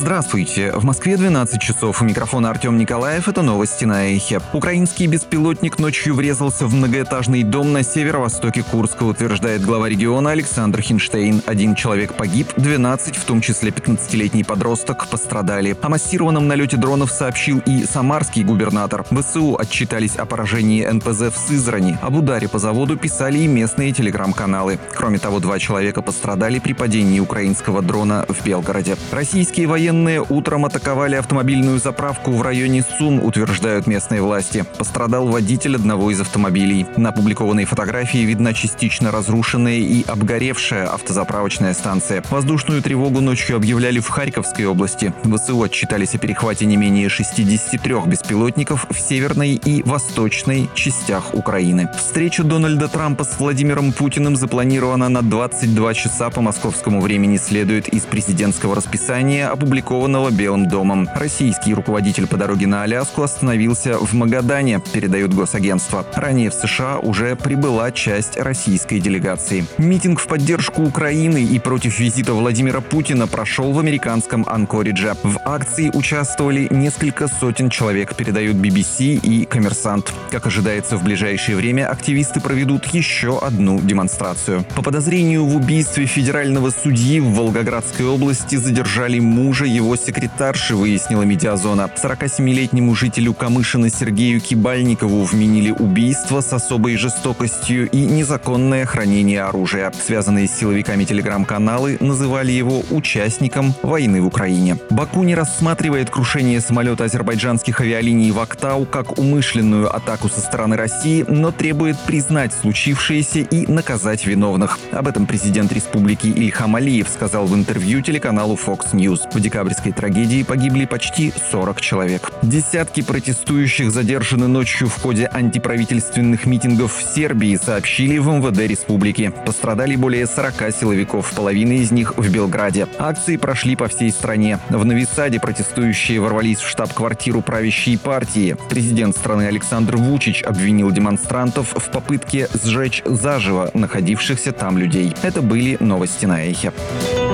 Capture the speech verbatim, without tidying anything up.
Здравствуйте. В Москве двенадцать часов. У микрофона Артем Николаев. Это новости на Эхе. Украинский беспилотник ночью врезался в многоэтажный дом на северо-востоке Курска, утверждает глава региона Александр Хинштейн. Один человек погиб, двенадцать, в том числе пятнадцатилетний подросток, пострадали. О массированном налете дронов сообщил и самарский губернатор. ВСУ отчитались о поражении эн пэ зэ в Сызрани. Об ударе по заводу писали и местные телеграм-каналы. Кроме того, два человека пострадали при падении украинского дрона в Белгороде. Российские военные утром атаковали автомобильную заправку в районе Сум, утверждают местные власти. Пострадал водитель одного из автомобилей. На опубликованной фотографии видна частично разрушенная и обгоревшая автозаправочная станция. Воздушную тревогу ночью объявляли в Харьковской области. ВСУ отчитались о перехвате не менее шестидесяти трёх беспилотников в северной и восточной частях Украины. Встреча Дональда Трампа с Владимиром Путиным запланирована на двадцать два часа по московскому времени, следует из президентского расписания, опубликованного Белым домом. Российский руководитель по дороге на Аляску остановился в Магадане, передают госагентство. Ранее в США уже прибыла часть российской делегации. Митинг в поддержку Украины и против визита Владимира Путина прошел в американском Анкоридже. В акции участвовали несколько сотен человек, передают би би си и Коммерсант. Как ожидается, в ближайшее время активисты проведут еще одну демонстрацию. По подозрению в убийстве федерального судьи в Волгоградской области задержали мужа его секретарши, выяснила Медиазона. сорокасемилетнему жителю Камышина Сергею Кибальникову вменили убийство с особой жестокостью и незаконное хранение оружия. Связанные с силовиками телеграм-каналы называли его участником войны в Украине. Баку не рассматривает крушение самолета азербайджанских авиалиний в Актау как умышленную атаку со стороны России, но требует признать случившееся и наказать виновных. Об этом президент республики Ильхам Алиев сказал в интервью телеканалу Fox News. В декабрьской трагедии погибли почти сорок человек. Десятки протестующих задержаны ночью в ходе антиправительственных митингов в Сербии, сообщили в эм вэ дэ республики. Пострадали более сорока силовиков, половина из них в Белграде. Акции прошли по всей стране. В Нови Саде протестующие ворвались в штаб-квартиру правящей партии. Президент страны Александр Вучич обвинил демонстрантов в попытке сжечь заживо находившихся там людей. Это были новости на Эхе.